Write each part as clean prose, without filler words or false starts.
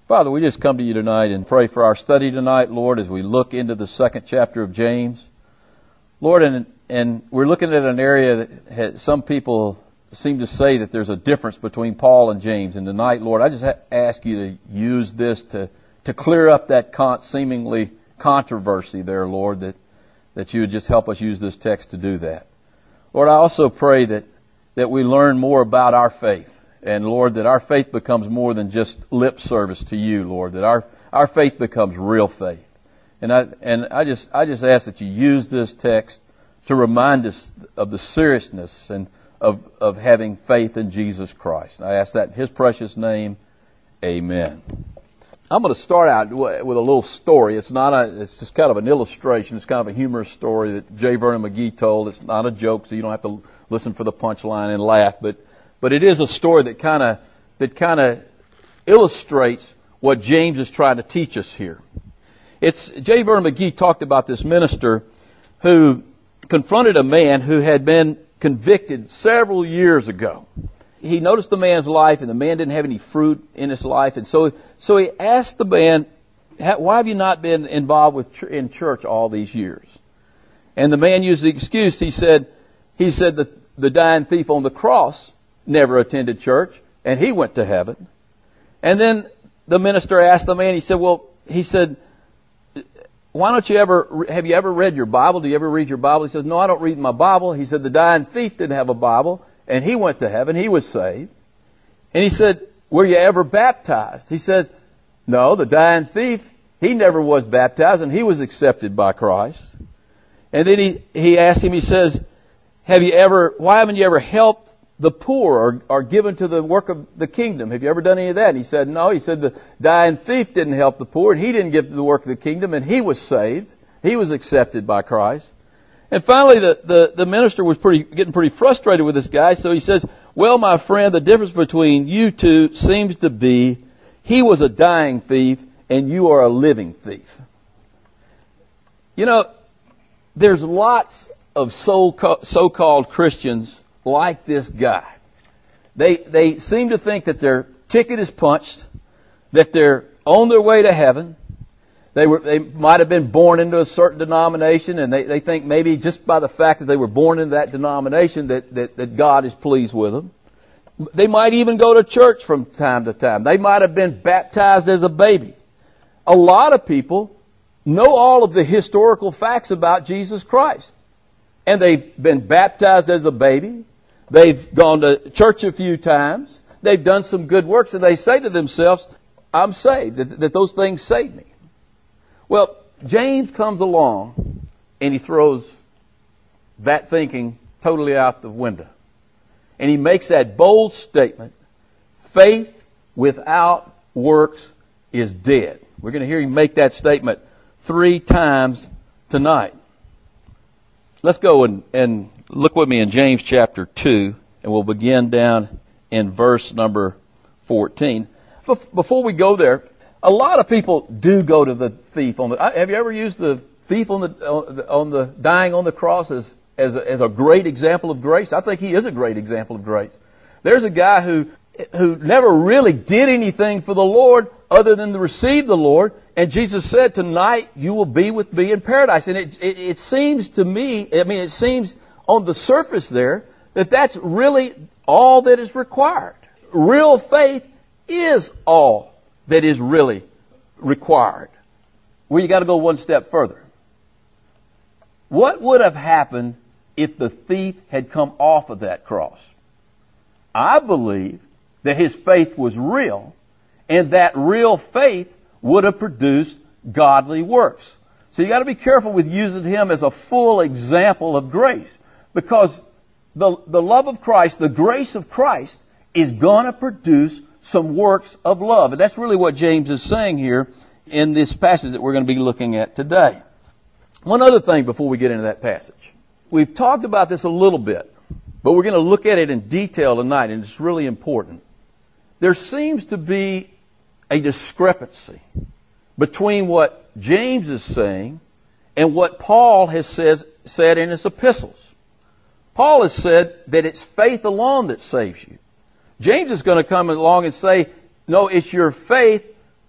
Father, we just come to you tonight and pray for our study tonight, Lord, as we look into the second chapter of James. Lord, and we're looking at an area that some people seem to say that there's a difference between Paul and James. And tonight, Lord, I just ask you to use this to clear up that seemingly controversy there, Lord, that you would just help us use this text to do that. Lord, I also pray that we learn more about our faith. And Lord, that our faith becomes more than just lip service to you, Lord, that our faith becomes real faith. And I just ask that you use this text to remind us of the seriousness and of having faith in Jesus Christ. And I ask that in His precious name. Amen. I'm going to start out with a little story. It's just kind of an illustration. It's kind of a humorous story that J. Vernon McGee told. It's not a joke, so you don't have to listen for the punchline and laugh, but it is a story that kind of illustrates what James is trying to teach us here. It's J. Vernon McGee talked about this minister who confronted a man who had been convicted several years ago. He noticed the man's life, and the man didn't have any fruit in his life, and so he asked the man, "Why have you not been involved in church all these years?" And the man used the excuse. He said that the dying thief on the cross never attended church, and he went to heaven. And then the minister asked the man, he said, "Why don't have you ever read your Bible? Do you ever read your Bible?" He says, "No, I don't read my Bible." He said, "The dying thief didn't have a Bible, and he went to heaven. He was saved." And he said, "Were you ever baptized?" He said, "No, the dying thief, he never was baptized, and he was accepted by Christ." And then he asked him, he says, "Why haven't you ever helped the poor or given to the work of the kingdom? Have you ever done any of that?" And he said, "No." He said, "The dying thief didn't help the poor, and he didn't give to the work of the kingdom, and he was saved. He was accepted by Christ." And finally, the minister was getting pretty frustrated with this guy, so he says, "Well, my friend, the difference between you two seems to be he was a dying thief, and you are a living thief." You know, there's lots of so-called Christians like this guy. They seem to think that their ticket is punched, that they're on their way to heaven. They might have been born into a certain denomination, and they think maybe just by the fact that they were born into that denomination that God is pleased with them. They might even go to church from time to time. They might have been baptized as a baby. A lot of people know all of the historical facts about Jesus Christ. And they've been baptized as a baby. They've gone to church a few times. They've done some good works, and they say to themselves, "I'm saved," that those things save me. Well, James comes along, and he throws that thinking totally out the window. And he makes that bold statement, "Faith without works is dead." We're going to hear him make that statement 3 times tonight. Let's go and look with me in James chapter 2, and we'll begin down in verse number 14. Before we go there, a lot of people do go to the thief on the. Have you ever used the thief on the dying on the cross as a great example of grace? I think he is a great example of grace. There's a guy who never really did anything for the Lord other than to receive the Lord, and Jesus said, "Tonight you will be with me in paradise." And it seems to me, it seems on the surface there that that's really all that is required. Real faith is all that is really required. Well, you got to go one step further. What would have happened if the thief had come off of that cross? I believe that his faith was real, and that real faith would have produced godly works. So you got to be careful with using him as a full example of grace, because the love of Christ, the grace of Christ, is going to produce some works of love. And that's really what James is saying here in this passage that we're going to be looking at today. One other thing before we get into that passage. We've talked about this a little bit, but we're going to look at it in detail tonight, and it's really important. There seems to be a discrepancy between what James is saying and what Paul has said in his epistles. Paul has said that it's faith alone that saves you. James is going to come along and say, no, it's your faith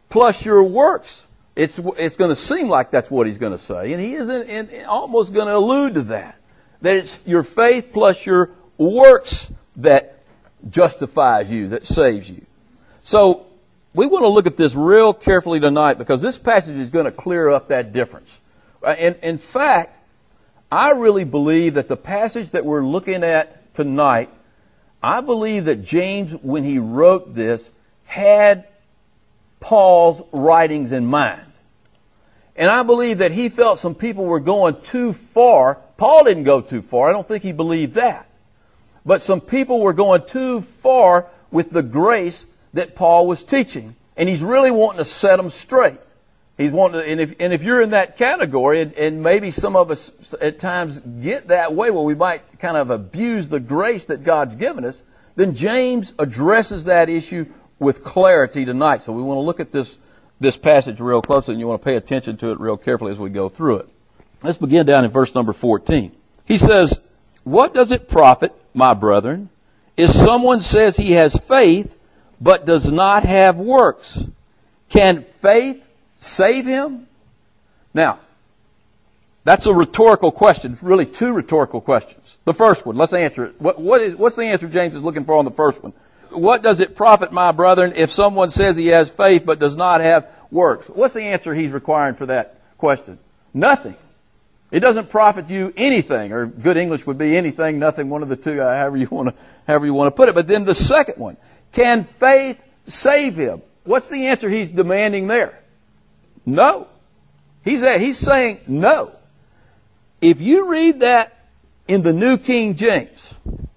plus your works. It's going to seem like that's what he's going to say. And he isn't almost going to allude to that. That it's your faith plus your works that justifies you, that saves you. So we want to look at this real carefully tonight because this passage is going to clear up that difference. And in fact, I really believe that the passage that we're looking at tonight, I believe that James, when he wrote this, had Paul's writings in mind. And I believe that he felt some people were going too far. Paul didn't go too far. I don't think he believed that. But some people were going too far with the grace that Paul was teaching. And he's really wanting to set them straight. He's wanting to, and if you're in that category, and maybe some of us at times get that way where we might kind of abuse the grace that God's given us, then James addresses that issue with clarity tonight. So we want to look at this passage real closely, and you want to pay attention to it real carefully as we go through it. Let's begin down in verse number 14. He says, "What does it profit, my brethren, if someone says he has faith but does not have works? Can faith save him?" Now, that's a rhetorical question. Really, two rhetorical questions. The first one, let's answer it. What's the answer James is looking for on the first one? What does it profit, my brethren, if someone says he has faith but does not have works? What's the answer he's requiring for that question? Nothing. It doesn't profit you anything, or good English would be anything, nothing, one of the two, however you want to put it. But then the second one, can faith save him? What's the answer he's demanding there? No. He's saying no. If you read that in the New King James,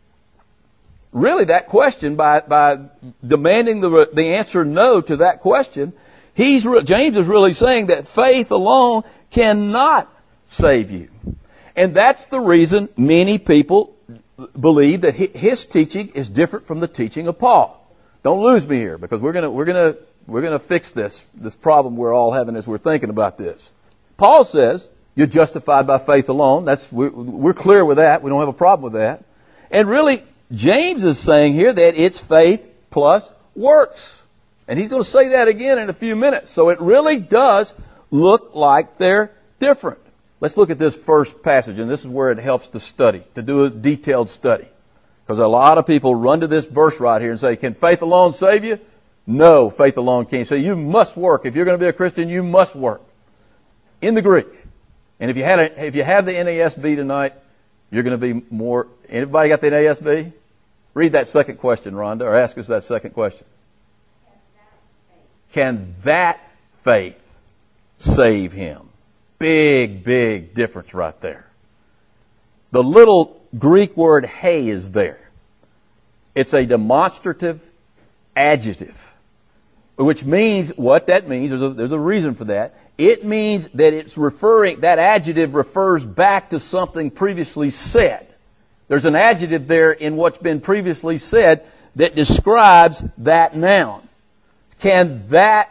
really that question, by demanding the answer no to that question, James is really saying that faith alone cannot save you. And that's the reason many people believe that his teaching is different from the teaching of Paul. Don't lose me here, because we're going to fix this problem we're all having as we're thinking about this. Paul says you're justified by faith alone. We're clear with that. We don't have a problem with that. And really, James is saying here that it's faith plus works. And he's going to say that again in a few minutes. So it really does look like they're different. Let's look at this first passage, and this is where it helps to study, to do a detailed study. Because a lot of people run to this verse right here and say, can faith alone save you? No, faith alone can't save you. You must work. If you're going to be a Christian, you must work. In the Greek. And if you have the NASB tonight, you're going to be more... Anybody got the NASB? Read that second question, Rhonda, or ask us that second question. Can that faith save him? Big, big difference right there. The little Greek word "he" is there. It's a demonstrative adjective, which means what that means. There's a reason for that. It means that that adjective refers back to something previously said. There's an adjective there in what's been previously said that describes that noun. Can that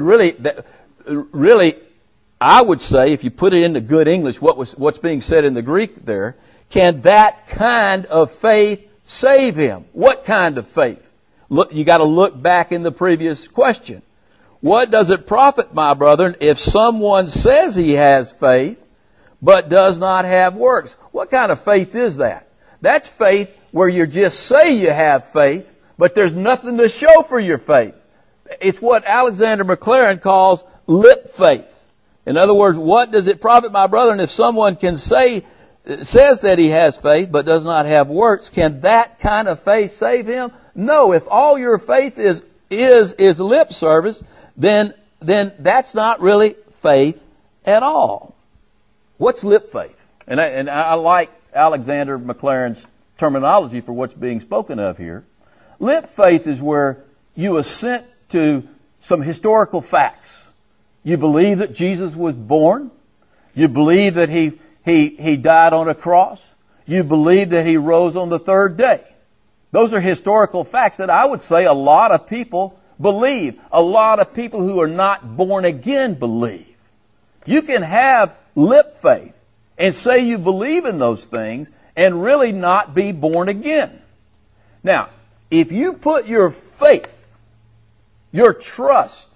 really, I would say, if you put it into good English, what's being said in the Greek there, can that kind of faith save him? What kind of faith? Look, you got to look back in the previous question. What does it profit, my brethren, if someone says he has faith, but does not have works? What kind of faith is that? That's faith where you just say you have faith, but there's nothing to show for your faith. It's what Alexander Maclaren calls lip faith. In other words, what does it profit, my brethren, if someone says that he has faith but does not have works? Can that kind of faith save him? No. If all your faith is lip service, then that's not really faith at all. What's lip faith? And I like Alexander Maclaren's terminology for what's being spoken of here. Lip faith is where you assent to some historical facts. You believe that Jesus was born. You believe that he died on a cross. You believe that he rose on the third day. Those are historical facts that I would say a lot of people believe. A lot of people who are not born again believe. You can have lip faith and say you believe in those things and really not be born again. Now, if you put your faith, your trust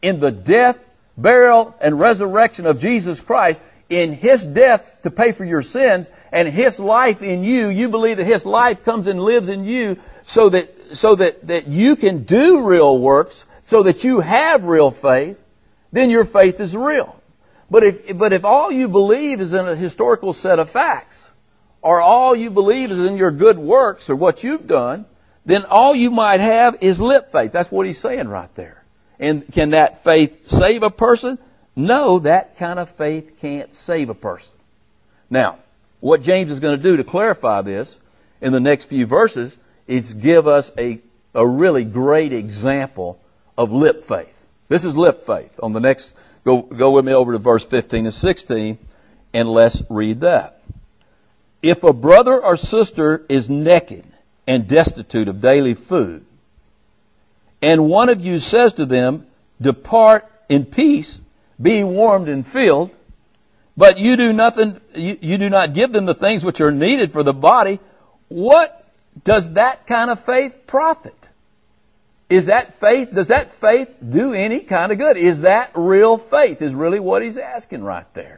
in the death, burial, and resurrection of Jesus Christ, in His death to pay for your sins, and His life in you, you believe that His life comes and lives in you so that you can do real works, so that you have real faith, then your faith is real. But if all you believe is in a historical set of facts, or all you believe is in your good works or what you've done, then all you might have is lip faith. That's what he's saying right there. And can that faith save a person? No, that kind of faith can't save a person. Now, what James is going to do to clarify this in the next few verses is give us a really great example of lip faith. This is lip faith. On the next, go with me over to verse 15 and 16, and let's read that. If a brother or sister is naked and destitute of daily food, and one of you says to them, depart in peace, being warmed and filled, but you do not give them the things which are needed for the body, what does that kind of faith profit? Does that faith do any kind of good? Is that real faith? Is really what he's asking right there.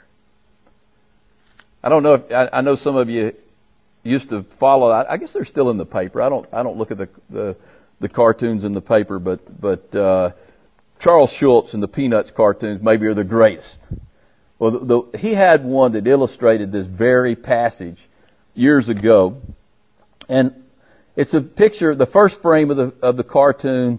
I don't know if I know some of you used to follow that. I guess they're still in the paper. I don't look at the cartoons in the paper, but Charles Schulz and the Peanuts cartoons maybe are the greatest. Well, he had one that illustrated this very passage years ago, and it's a picture. The first frame of the cartoon,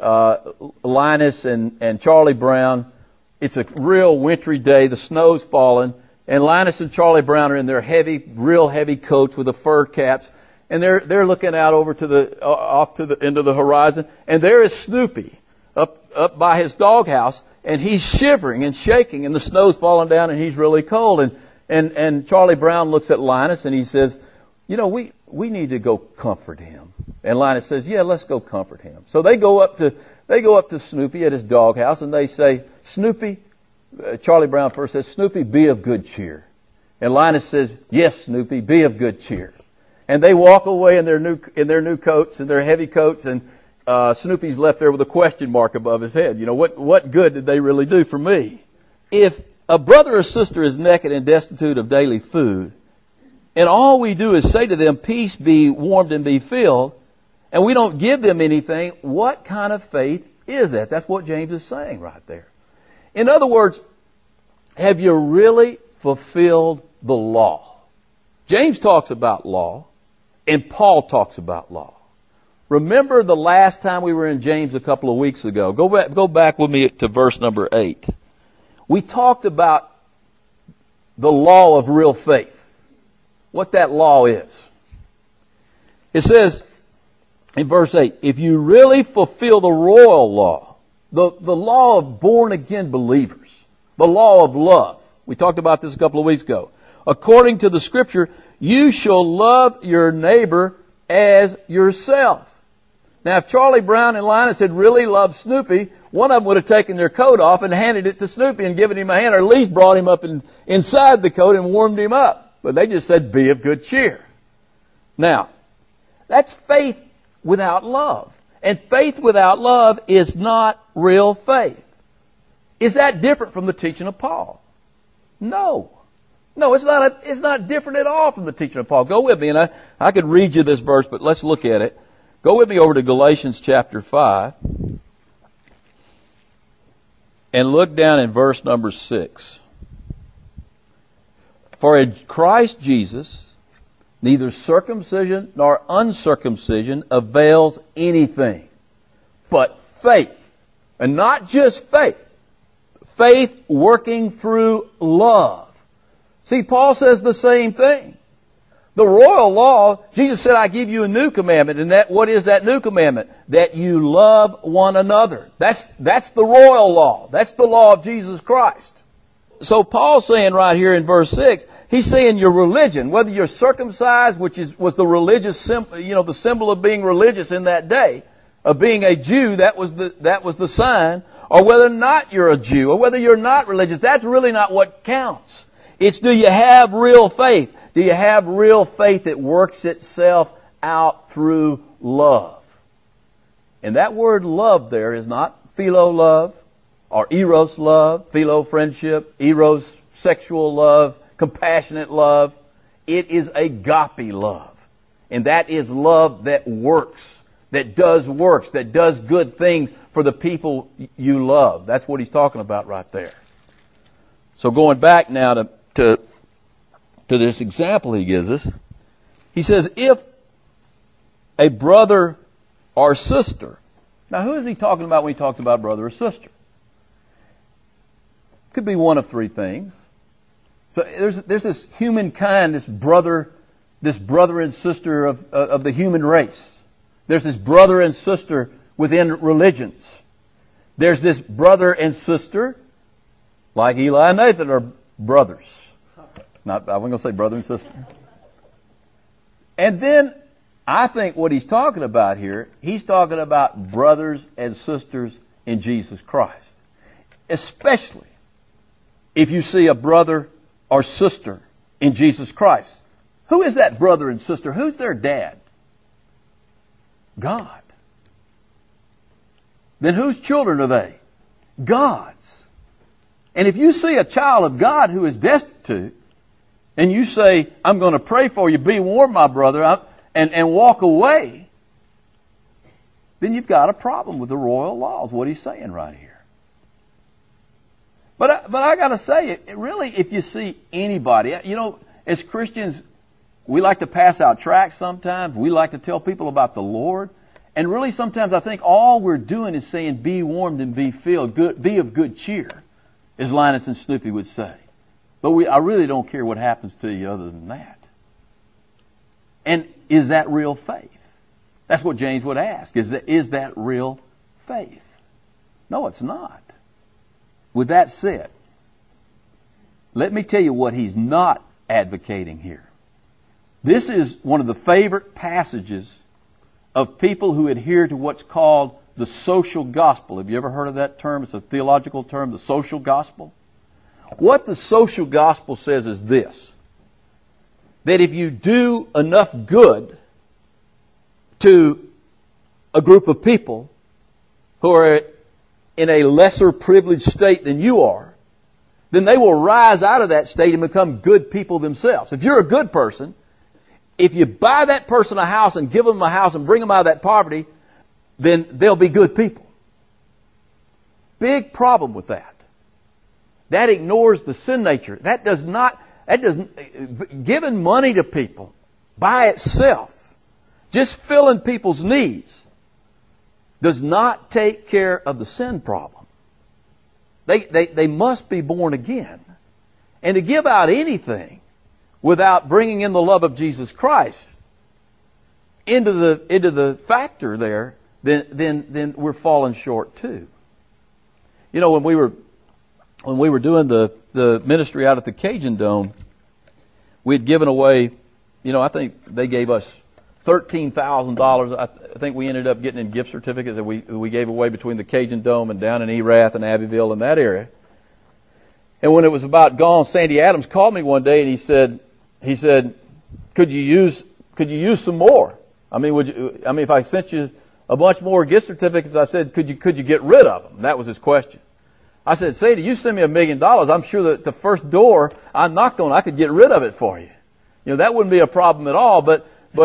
Linus and Charlie Brown. It's a real wintry day. The snow's falling, and Linus and Charlie Brown are in their real heavy coats with the fur caps, and they're looking out over off to the end of the horizon, and there is Snoopy up by his doghouse, and he's shivering and shaking, and the snow's falling down, and he's really cold. And Charlie Brown looks at Linus, and he says, we need to go comfort him. And Linus says, yeah, let's go comfort him. So they go up to Snoopy at his doghouse, and they say, Snoopy, Charlie Brown first says, Snoopy, be of good cheer. And Linus says, yes, Snoopy, be of good cheer. And they walk away in their new coats and their heavy coats, and Snoopy's left there with a question mark above his head. What good did they really do for me? If a brother or sister is naked and destitute of daily food, and all we do is say to them, peace, be warmed and be filled, and we don't give them anything, what kind of faith is that? That's what James is saying right there. In other words, have you really fulfilled the law? James talks about law, and Paul talks about law. Remember the last time we were in James a couple of weeks ago. Go back with me to verse number 8. We talked about the law of real faith. What that law is. It says in verse 8, if you really fulfill the royal law, the law of born again believers, the law of love. We talked about this a couple of weeks ago. According to the scripture, you shall love your neighbor as yourself. Now, if Charlie Brown and Linus had really loved Snoopy, one of them would have taken their coat off and handed it to Snoopy and given him a hand, or at least brought him up inside the coat and warmed him up. But they just said, be of good cheer. Now, that's faith without love. And faith without love is not real faith. Is that different from the teaching of Paul? No. No, it's not different at all from the teaching of Paul. Go with me, and I could read you this verse, but let's look at it. Go with me over to Galatians chapter 5 and look down in verse number 6. For in Christ Jesus, neither circumcision nor uncircumcision avails anything, but faith. And not just faith. Faith working through love. See, Paul says the same thing. The royal law, Jesus said, I give you a new commandment. And what is that new commandment? That you love one another. That's the royal law. That's the law of Jesus Christ. So Paul's saying right here in verse 6, he's saying your religion, whether you're circumcised, which was the religious symbol, the symbol of being religious in that day, of being a Jew, that was the sign, or whether or not you're a Jew, or whether you're not religious, that's really not what counts. It's, do you have real faith? Do you have real faith that works itself out through love? And that word love there is not philo love, or eros love, philo friendship, eros sexual love, compassionate love. It is agape love. And that is love that works, that does works, that does good things for the people you love. That's what he's talking about right there. So going back now to this example he gives us, he says, if a brother or sister. Now, who is he talking about when he talks about brother or sister? Could be one of three things. So there's this humankind, this brother and sister of the human race. There's this brother and sister within religions. There's this brother and sister, like Eli and Nathan are brothers. I wasn't going to say brother and sister. And then I think what he's talking about here, he's talking about brothers and sisters in Jesus Christ. Especially if you see a brother or sister in Jesus Christ. Who is that brother and sister? Who's their dad? God. Then whose children are they? God's. And if you see a child of God who is destitute, and you say, I'm going to pray for you, be warned, my brother, and walk away, then you've got a problem with the royal laws, what he's saying right here. But I got to say, really, if you see anybody, as Christians, we like to pass out tracts sometimes. We like to tell people about the Lord. And really, sometimes I think all we're doing is saying, be warmed and be filled, be of good cheer, as Linus and Snoopy would say. But I really don't care what happens to you other than that. And is that real faith? That's what James would ask. Is that real faith? No, it's not. With that said, let me tell you what he's not advocating here. This is one of the favorite passages of people who adhere to what's called the social gospel. Have you ever heard of that term? It's a theological term, the social gospel. What the social gospel says is this: that if you do enough good to a group of people who are in a lesser privileged state than you are, then they will rise out of that state and become good people themselves. If you're a good person, if you buy that person a house and give them a house and bring them out of that poverty, then they'll be good people. Big problem with that. That ignores the sin nature. Giving money to people by itself, just filling people's needs, does not take care of the sin problem. They must be born again. And to give out anything without bringing in the love of Jesus Christ into the factor there, then we're falling short too. You know, when we were doing the ministry out at the Cajun Dome, we had given away, I think they gave us $13,000. I think we ended up getting in gift certificates that we gave away between the Cajun Dome and down in Erath and Abbeville and that area. And when it was about gone, Sandy Adams called me one day and he said, could you use some more? If I sent you a bunch more gift certificates, I said, could you get rid of them? That was his question. I said, Sadie, you send me $1 million. I'm sure that the first door I knocked on, I could get rid of it for you. That wouldn't be a problem at all. But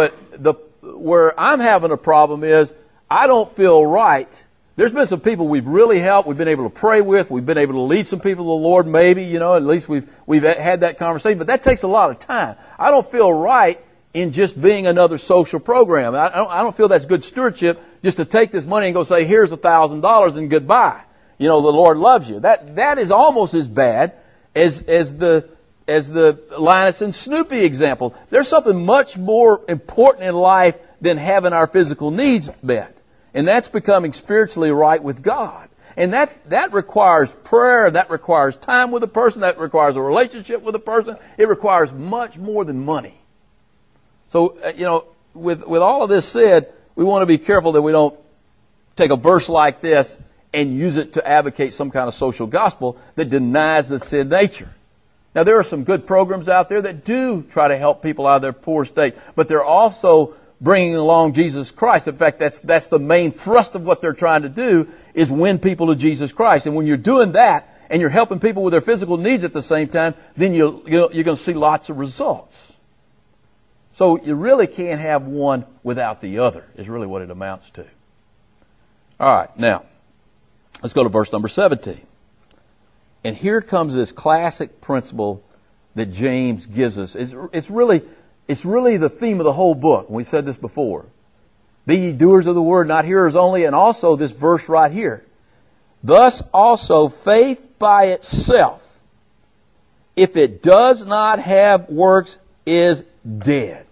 where I'm having a problem is I don't feel right. There's been some people we've really helped. We've been able to pray with. We've been able to lead some people to the Lord. Maybe, at least we've had that conversation. But that takes a lot of time. I don't feel right in just being another social program. I don't feel that's good stewardship just to take this money and go say, here's $1,000 and goodbye. The Lord loves you. That is almost as bad as the Linus and Snoopy example. There's something much more important in life than having our physical needs met. And that's becoming spiritually right with God. And that requires prayer, that requires time with a person, that requires a relationship with a person. It requires much more than money. So, with all of this said, we want to be careful that we don't take a verse like this and use it to advocate some kind of social gospel that denies the sin nature. Now, there are some good programs out there that do try to help people out of their poor state, but they're also bringing along Jesus Christ. In fact, that's the main thrust of what they're trying to do, is win people to Jesus Christ. And when you're doing that, and you're helping people with their physical needs at the same time, then you're going to see lots of results. So you really can't have one without the other, is really what it amounts to. All right, now, let's go to verse number 17. And here comes this classic principle that James gives us. It's really the theme of the whole book. We've said this before. Be ye doers of the word, not hearers only, and also this verse right here. Thus also faith by itself, if it does not have works, is dead.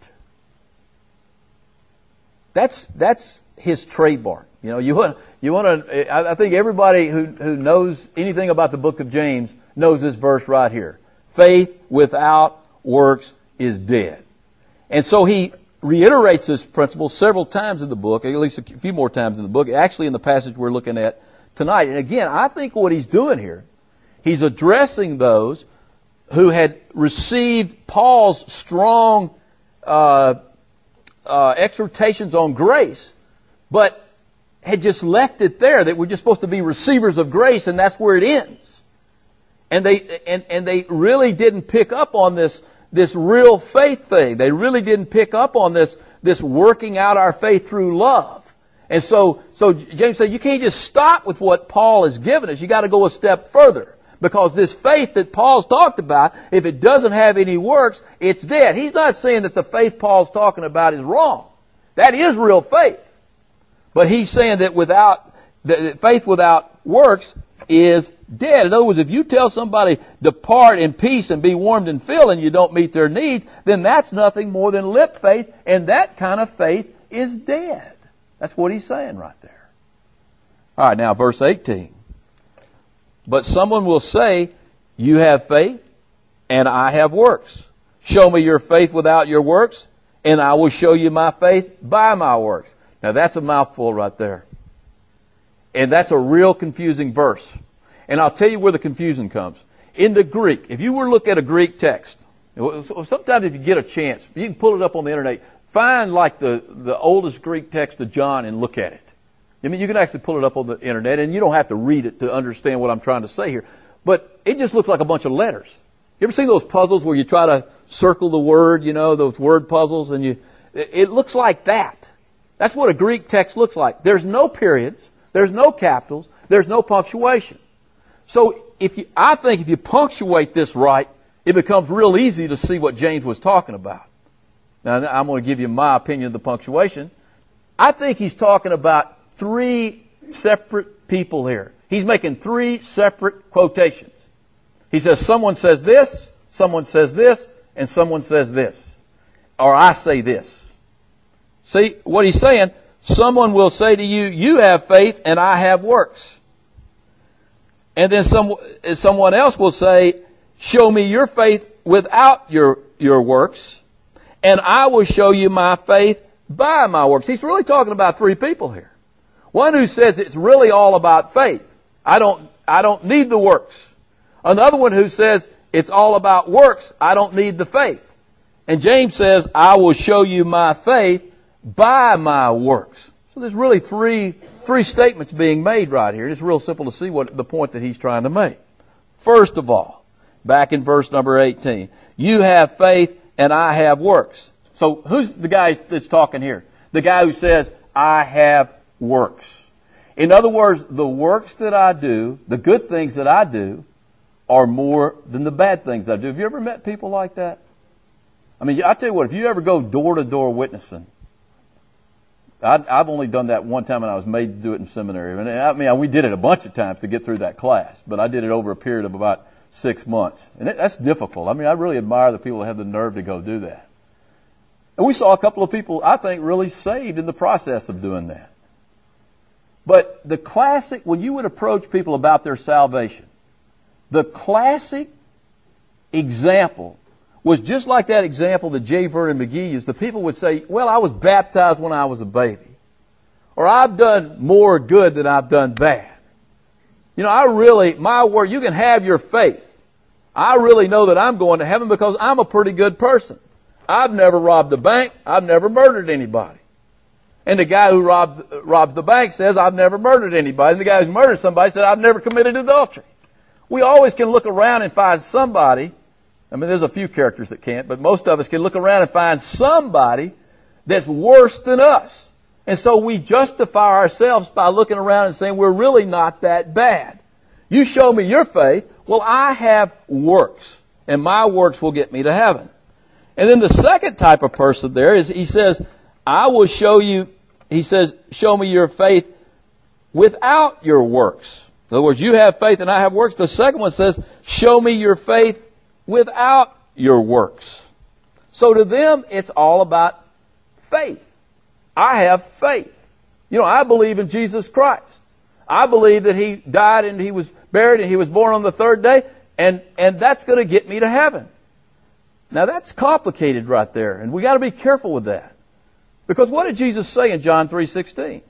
That's his trademark. You want to. I think everybody who knows anything about the book of James knows this verse right here. Faith without works is dead. And so he reiterates this principle several times in the book, at least a few more times in the book, actually in the passage we're looking at tonight. And again, I think what he's doing here, he's addressing those who had received Paul's strong exhortations on grace, but had just left it there, that we're just supposed to be receivers of grace, and that's where it ends. And they really didn't pick up on this real faith thing. They really didn't pick up on this working out our faith through love. And so James said, you can't just stop with what Paul has given us. You got to go a step further. Because this faith that Paul's talked about, if it doesn't have any works, it's dead. He's not saying that the faith Paul's talking about is wrong. That is real faith. But he's saying that faith without works is dead. In other words, if you tell somebody, depart in peace and be warmed and filled, and you don't meet their needs, then that's nothing more than lip faith, and that kind of faith is dead. That's what he's saying right there. All right, now verse 18. But someone will say, you have faith, and I have works. Show me your faith without your works, and I will show you my faith by my works. Now that's a mouthful right there. And that's a real confusing verse. And I'll tell you where the confusion comes. In the Greek, if you were to look at a Greek text, sometimes if you get a chance, you can pull it up on the internet, find like the oldest Greek text of John and look at it. I mean, you can actually pull it up on the internet, and you don't have to read it to understand what I'm trying to say here. But it just looks like a bunch of letters. You ever seen those puzzles where you try to circle the word, those word puzzles, and it looks like that. That's what a Greek text looks like. There's no periods, there's no capitals, there's no punctuation. So I think if you punctuate this right, it becomes real easy to see what James was talking about. Now, I'm going to give you my opinion of the punctuation. I think he's talking about three separate people here. He's making three separate quotations. He says, someone says this, and someone says this. Or I say this. See, what he's saying, someone will say to you, you have faith and I have works. And then someone else will say, show me your faith without your works, and I will show you my faith by my works. He's really talking about three people here. One who says it's really all about faith. I don't need the works. Another one who says it's all about works. I don't need the faith. And James says, I will show you my faith by my works. So there's really three statements being made right here. It's real simple to see what the point that he's trying to make. First of all, back in verse number 18, you have faith and I have works. So who's the guy that's talking here? The guy who says, I have works. In other words, the works that I do, the good things that I do, are more than the bad things I do. Have you ever met people like that? I mean, I tell you what, if you ever go door to door witnessing, I've only done that one time, and I was made to do it in seminary. I mean, we did it a bunch of times to get through that class, but I did it over a period of about 6 months. And that's difficult. I mean, I really admire the people that have the nerve to go do that. And we saw a couple of people, I think, really saved in the process of doing that. But the classic, when you would approach people about their salvation, the classic example was just like that example that J. Vernon McGee used. The people would say, well, I was baptized when I was a baby. Or I've done more good than I've done bad. My word, you can have your faith. I really know that I'm going to heaven because I'm a pretty good person. I've never robbed a bank. I've never murdered anybody. And the guy who robs the bank says, I've never murdered anybody. And the guy who's murdered somebody said, I've never committed adultery. We always can look around and find somebody. I mean, there's a few characters that can't, but most of us can look around and find somebody that's worse than us. And so we justify ourselves by looking around and saying, we're really not that bad. You show me your faith. Well, I have works, and my works will get me to heaven. And then the second type of person there is, he says, I will show you, he says, show me your faith without your works. In other words, you have faith and I have works. The second one says, show me your faith without your works. So to them, it's all about faith. I have faith. You know, I believe in Jesus Christ. I believe that He died and He was buried and He was born on the third day, and that's going to get me to heaven. Now that's complicated right there, and we got to be careful with that. Because what did Jesus say in John 3:16?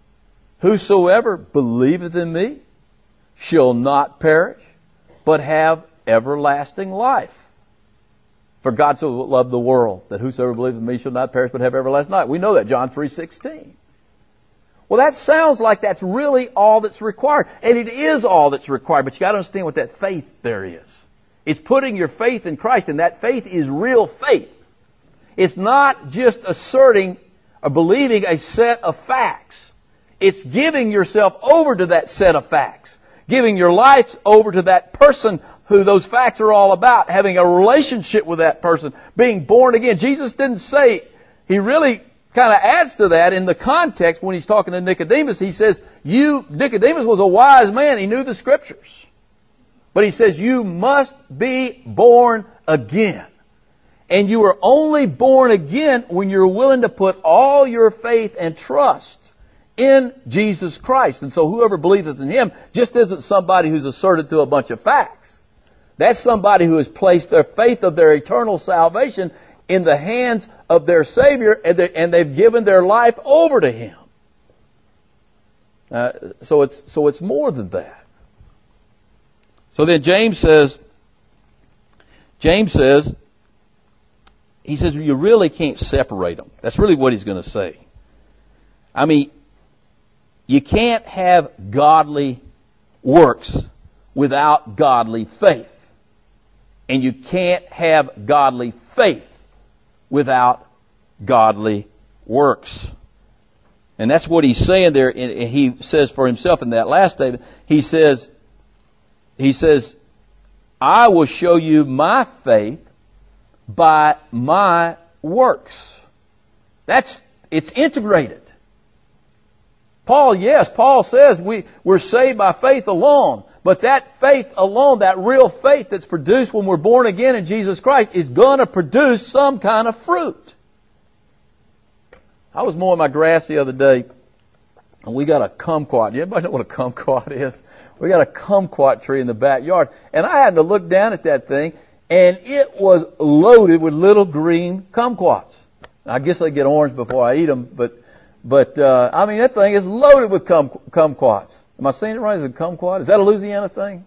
Whosoever believeth in me shall not perish, but have everlasting life. For God so loved the world, that whosoever believeth in me shall not perish, but have everlasting life. We know that, John 3:16. Well, that sounds like that's really all that's required. And it is all that's required, but you got to understand what that faith there is. It's putting your faith in Christ, and that faith is real faith. It's not just asserting or believing a set of facts. It's giving yourself over to that set of facts. Giving your life over to that person who those facts are all about. Having a relationship with that person. Being born again. Jesus didn't say, He really kind of adds to that in the context when He's talking to Nicodemus. He says, Nicodemus was a wise man. He knew the Scriptures. But He says, you must be born again. And you are only born again when you're willing to put all your faith and trust in Jesus Christ. And so whoever believeth in Him just isn't somebody who's asserted to a bunch of facts. That's somebody who has placed their faith of their eternal salvation in the hands of their Savior, and they've given their life over to Him. So it's more than that. So then James says, he says, you really can't separate them. That's really what he's going to say. I mean, you can't have godly works without godly faith. And you can't have godly faith without godly works. And that's what he's saying there. And he says for himself in that last statement, he says, I will show you my faith by my works. It's integrated. Paul says we're saved by faith alone. But that faith alone, that real faith that's produced when we're born again in Jesus Christ, is going to produce some kind of fruit. I was mowing my grass the other day, and we got a kumquat. Anybody know what a kumquat is? We got a kumquat tree in the backyard. And I happened to look down at that thing, and it was loaded with little green kumquats. I guess they get orange before I eat them, but I mean, that thing is loaded with kumquats. Am I saying it right? Is it kumquat? Is that a Louisiana thing?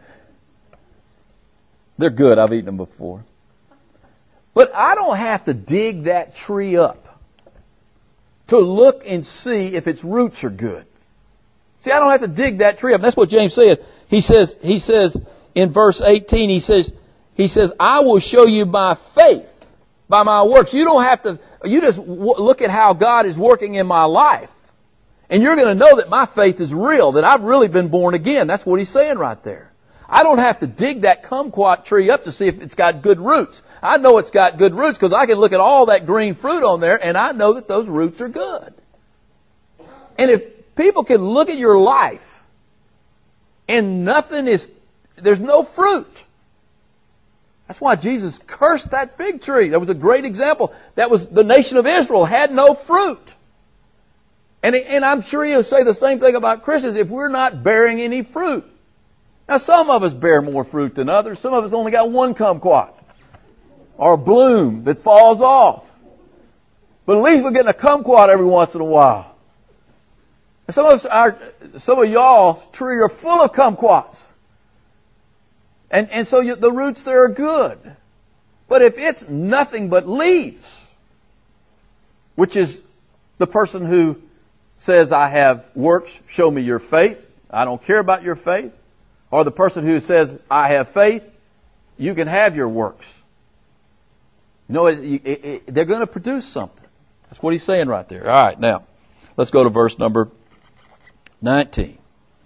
They're good. I've eaten them before. But I don't have to dig that tree up to look and see if its roots are good. See, I don't have to dig that tree up. That's what James said. He says in verse 18, he says, I will show you by faith, by my works. You don't have to, you just look at how God is working in my life. And you're going to know that my faith is real, that I've really been born again. That's what he's saying right there. I don't have to dig that kumquat tree up to see if it's got good roots. I know it's got good roots because I can look at all that green fruit on there and I know that those roots are good. And if people can look at your life and there's no fruit. That's why Jesus cursed that fig tree. That was a great example. That was the nation of Israel had no fruit. And I'm sure he'll say the same thing about Christians if we're not bearing any fruit. Now, some of us bear more fruit than others. Some of us only got one kumquat or a bloom that falls off. But at least we're getting a kumquat every once in a while. And some of y'all's tree are full of kumquats. And so the roots there are good. But if it's nothing but leaves, which is The person who says, I have works, show me your faith. I don't care about your faith. Or the person who says, I have faith, you can have your works. No, they're going to produce something. That's what he's saying right there. All right, now, let's go to verse number 19.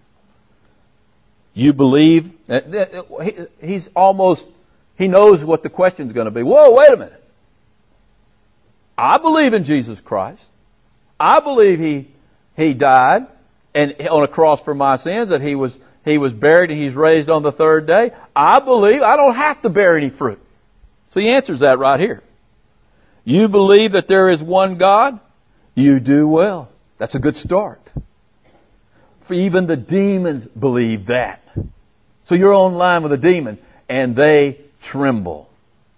You believe, he knows what the question's going to be. Whoa, wait a minute. I believe in Jesus Christ. I believe He died and on a cross for my sins, that He was buried and He's raised on the third day. I believe I don't have to bear any fruit. So he answers that right here. You believe that there is one God? You do well. That's a good start. For even the demons believe that. So you're on line with the demons, and they tremble.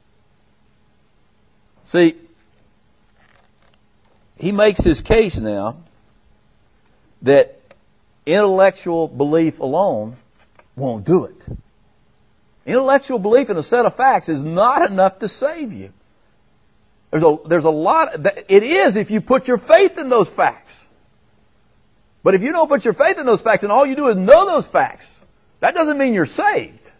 See, he makes his case now that intellectual belief alone won't do it. Intellectual belief in a set of facts is not enough to save you. There's a lot. It is if you put your faith in those facts. But if you don't put your faith in those facts and all you do is know those facts, that doesn't mean you're saved.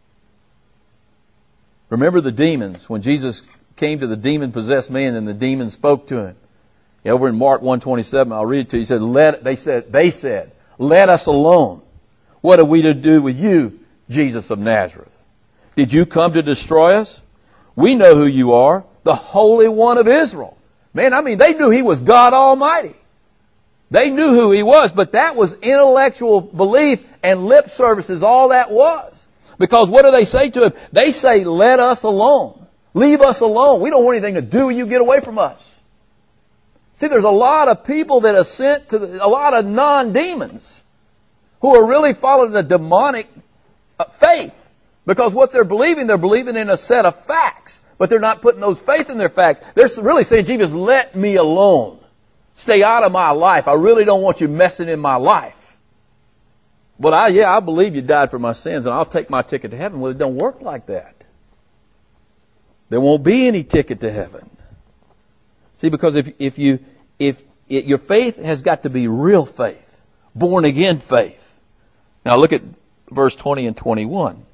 Remember the demons. When Jesus came to the demon-possessed man and the demon spoke to him. Over in Mark 1:27, I'll read it to you. He said, they said, let us alone. What are we to do with you, Jesus of Nazareth? Did you come to destroy us? We know who you are, the Holy One of Israel. Man, they knew He was God Almighty. They knew who He was, but that was intellectual belief and lip service is all that was. Because what do they say to Him? They say, let us alone. Leave us alone. We don't want anything to do with you. Get away from us. See, there's a lot of people that are sent to a lot of non-demons who are really following the demonic faith. Because what they're believing in a set of facts. But they're not putting those faith in their facts. They're really saying, Jesus, let me alone. Stay out of my life. I really don't want you messing in my life. But I believe you died for my sins and I'll take my ticket to heaven. Well, it don't work like that. There won't be any ticket to heaven. See, because if your faith has got to be real faith, born again faith. Now look at verse 20 and 21.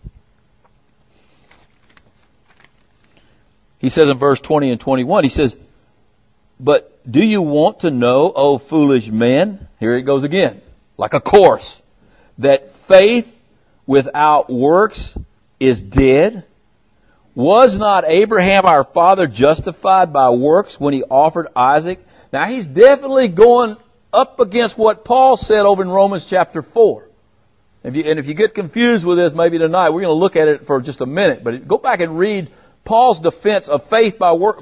He says in verse 20 and 21, he says, but do you want to know, O foolish men, here it goes again, like a course, that faith without works is dead? Was not Abraham our father justified by works when he offered Isaac? Now he's definitely going up against what Paul said over in Romans chapter 4. If you get confused with this maybe tonight, we're going to look at it for just a minute. But go back and read Paul's defense of faith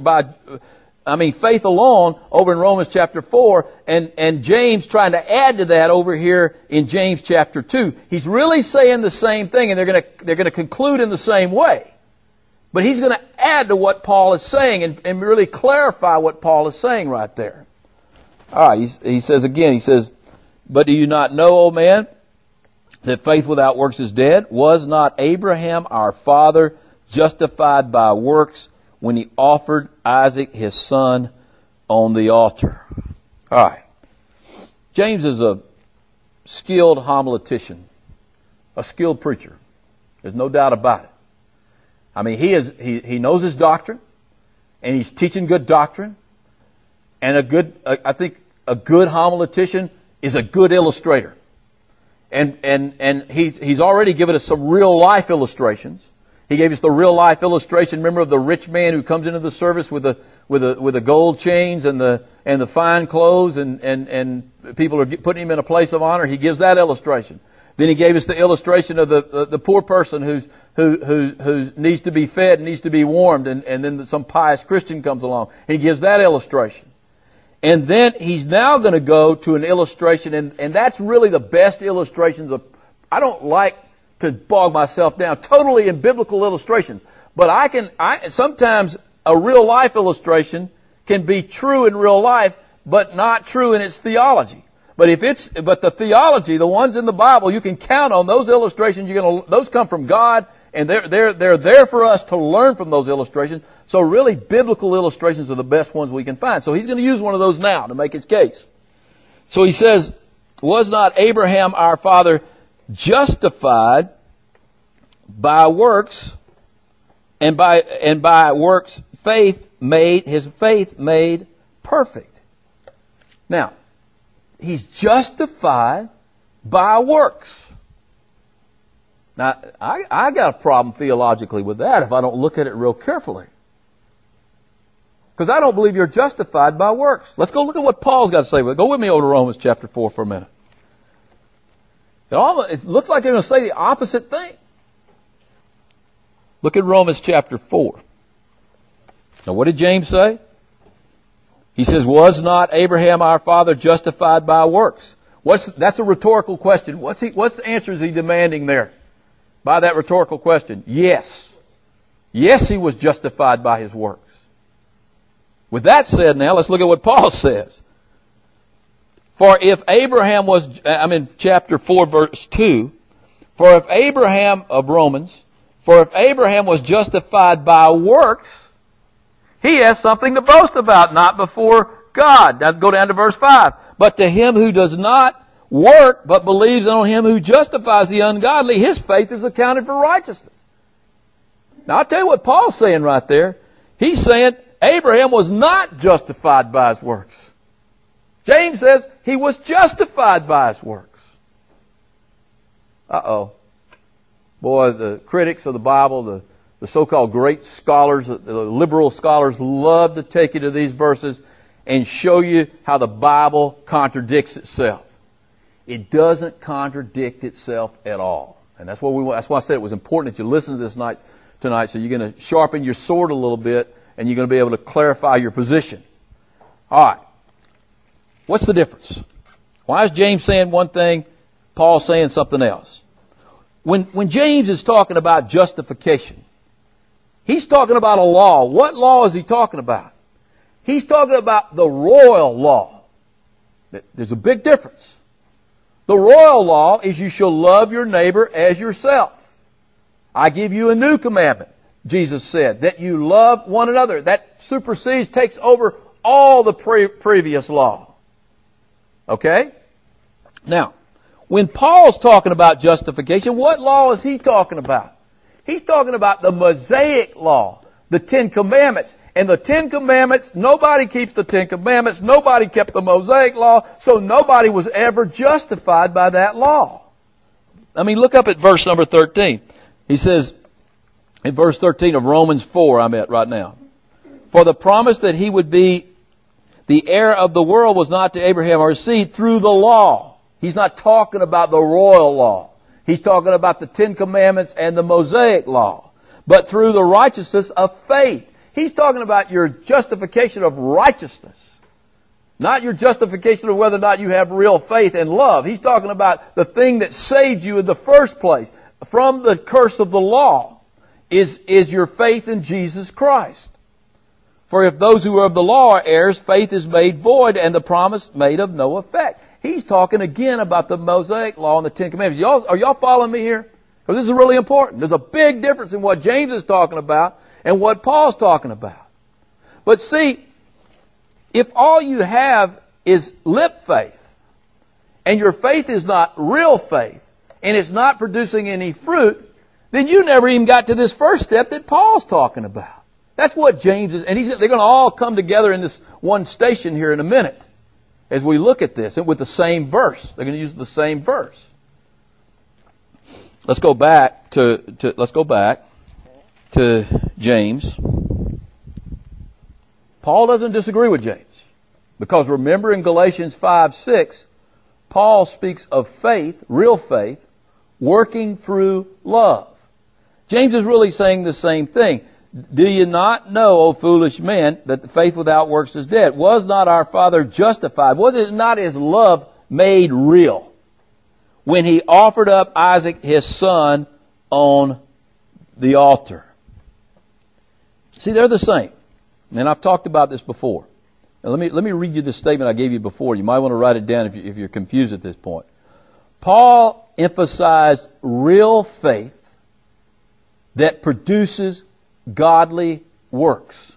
faith alone over in Romans chapter 4 and James trying to add to that over here in James chapter 2. He's really saying the same thing and they're going to conclude in the same way. But he's going to add to what Paul is saying and really clarify what Paul is saying right there. All right, he says again, but do you not know, O man, that faith without works is dead? Was not Abraham our father justified by works when he offered Isaac his son on the altar? All right. James is a skilled homiletician, a skilled preacher. There's no doubt about it. He knows his doctrine, and he's teaching good doctrine. And I think a good homiletician is a good illustrator. And he's already given us some real life illustrations. He gave us the real life illustration, remember, of the rich man who comes into the service with the gold chains and the fine clothes and people are putting him in a place of honor. He gives that illustration. Then he gave us the illustration of the poor person who needs to be fed, needs to be warmed, and then some pious Christian comes along. And he gives that illustration. And then he's now going to go to an illustration, and that's really the best illustrations of. I don't like to bog myself down totally in biblical illustrations, but sometimes a real life illustration can be true in real life, but not true in its theology. But the theology, the ones in the Bible, you can count on those illustrations. Those come from God, And they're there for us to learn from those illustrations. So really, biblical illustrations are the best ones we can find. So he's going to use one of those now to make his case. So he says, was not Abraham our father justified by works, and by works his faith made perfect? Now, he's justified by works. Now, I got a problem theologically with that if I don't look at it real carefully. Because I don't believe you're justified by works. Let's go look at what Paul's got to say. Go with me over to Romans chapter 4 for a minute. It looks like they're going to say the opposite thing. Look at Romans chapter 4. Now, what did James say? He says, was not Abraham our father justified by works? That's a rhetorical question. What's the answer is he demanding there? By that rhetorical question, yes. Yes, he was justified by his works. With that said now, let's look at what Paul says. For if Abraham was, I'm in chapter 4 verse 2, for if Abraham was justified by works, he has something to boast about, not before God. Now go down to verse 5. But to him who does not work, but believes on him who justifies the ungodly, his faith is accounted for righteousness. Now I'll tell you what Paul's saying right there. He's saying Abraham was not justified by his works. James says he was justified by his works. Uh-oh. Boy, the critics of the Bible, the so-called great scholars, the liberal scholars love to take you to these verses and show you how the Bible contradicts itself. It doesn't contradict itself at all. And that's why I said it was important that you listen to this tonight, so you're going to sharpen your sword a little bit and you're going to be able to clarify your position. All right. What's the difference? Why is James saying one thing, Paul saying something else? When James is talking about justification, he's talking about a law. What law is he talking about? He's talking about the royal law. There's a big difference. The royal law is you shall love your neighbor as yourself. I give you a new commandment, Jesus said, that you love one another. That supersedes, takes over all the previous law. Okay? Now, when Paul's talking about justification, what law is he talking about? He's talking about the Mosaic law, the Ten Commandments. And the Ten Commandments, nobody keeps the Ten Commandments, nobody kept the Mosaic law, so nobody was ever justified by that law. I mean, look up at verse number 13. He says, in verse 13 of Romans 4, I'm at right now. For the promise that he would be the heir of the world was not to Abraham or his seed through the law. He's not talking about the royal law. He's talking about the Ten Commandments and the Mosaic law. But through the righteousness of faith. He's talking about your justification of righteousness. Not your justification of whether or not you have real faith and love. He's talking about the thing that saved you in the first place from the curse of the law is your faith in Jesus Christ. For if those who are of the law are heirs, faith is made void and the promise made of no effect. He's talking again about the Mosaic law and the Ten Commandments. Are y'all following me here? Because this is really important. There's a big difference in what James is talking about and what Paul's talking about. But see, if all you have is lip faith, and your faith is not real faith, and it's not producing any fruit, then you never even got to this first step that Paul's talking about. That's what James is, and they're going to all come together in this one station here in a minute as we look at this, and with the same verse. They're going to use the same verse. Let's go back to James. Paul doesn't disagree with James. Because remember in Galatians 5:6, Paul speaks of faith, real faith, working through love. James is really saying the same thing. Do you not know, O foolish men, that the faith without works is dead? Was not our father justified? Was it not his love made real when he offered up Isaac, his son, on the altar? See, they're the same. And I've talked about this before. Now let me read you the statement I gave you before. You might want to write it down if you're confused at this point. Paul emphasized real faith that produces godly works.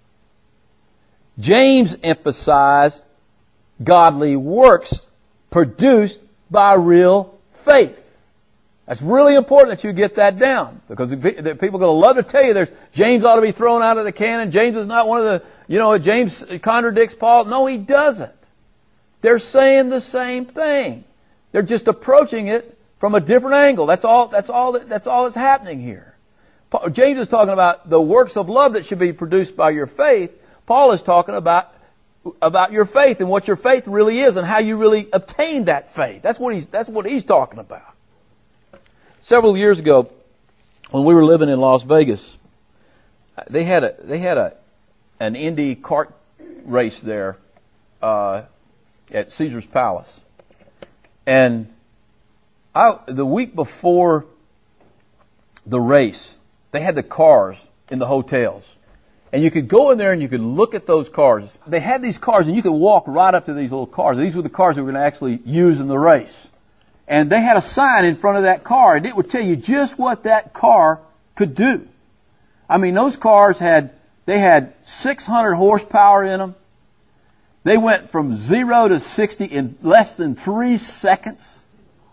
James emphasized godly works produced by real faith. That's really important that you get that down, because people are going to love to tell you James ought to be thrown out of the canon. James is not one of the, James contradicts Paul. No, he doesn't. They're saying the same thing. They're just approaching it from a different angle. That's all that's happening here. James is talking about the works of love that should be produced by your faith. Paul is talking about your faith and what your faith really is and how you really obtain that faith. That's what he's talking about. Several years ago, when we were living in Las Vegas, they had an Indy kart race there at Caesar's Palace, and the week before the race, they had the cars in the hotels, and you could go in there and you could look at those cars. They had these cars, and you could walk right up to these little cars. These were the cars that were going to actually use in the race. And they had a sign in front of that car, and it would tell you just what that car could do. I mean, those cars had 600 horsepower in them. They went from 0 to 60 in less than 3 seconds.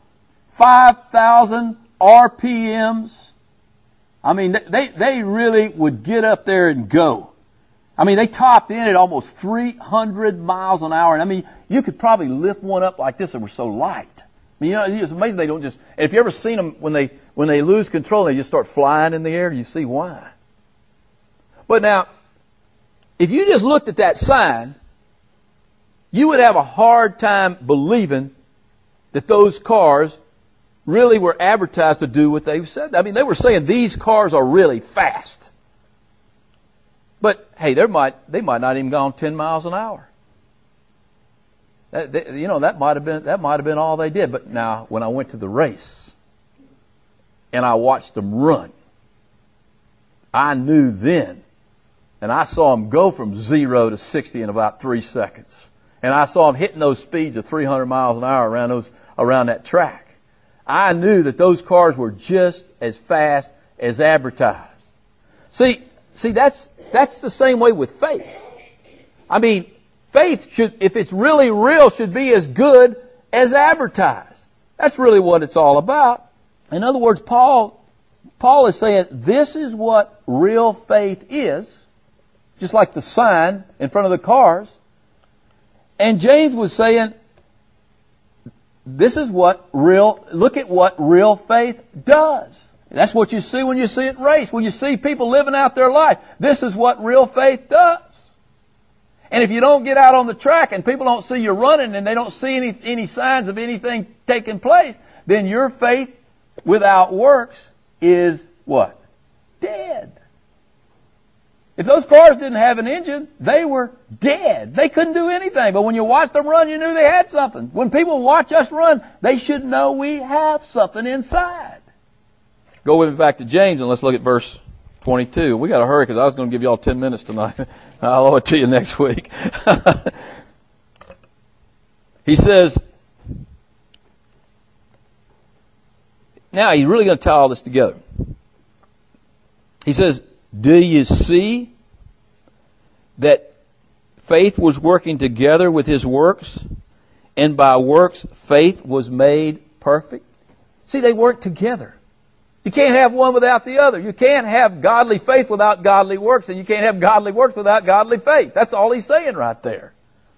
5,000 RPMs. I mean, they really would get up there and go. I mean, they topped in at almost 300 miles an hour. And I mean, you could probably lift one up like this. They were so light. I mean, it's amazing they don't just. And if you ever seen them when they lose control, they just start flying in the air. You see why. But now, if you just looked at that sign, you would have a hard time believing that those cars really were advertised to do what they said. I mean, they were saying these cars are really fast. But hey, they might not even gone 10 miles an hour. That might have been all they did. But now, when I went to the race and I watched them run, I knew then, and I saw them go from 0 to 60 in about 3 seconds, and I saw them hitting those speeds of 300 miles an hour around that track. I knew that those cars were just as fast as advertised. See, that's the same way with faith. I mean, faith should, if it's really real, should be as good as advertised. That's really what it's all about. In other words, Paul is saying this is what real faith is, just like the sign in front of the cars. And James was saying, look at what real faith does. That's what you see when you see it race, when you see people living out their life. This is what real faith does. And if you don't get out on the track and people don't see you running and they don't see any signs of anything taking place, then your faith without works is what? Dead. If those cars didn't have an engine, they were dead. They couldn't do anything. But when you watched them run, you knew they had something. When people watch us run, they should know we have something inside. Go with me back to James and let's look at verse 22. We got to hurry because I was going to give you all 10 minutes tonight. I'll owe it to you next week. He says, now he's really going to tie all this together. He says, do you see that faith was working together with his works, and by works faith was made perfect? See, they work together. You can't have one without the other. You can't have godly faith without godly works, and you can't have godly works without godly faith. That's all he's saying right there.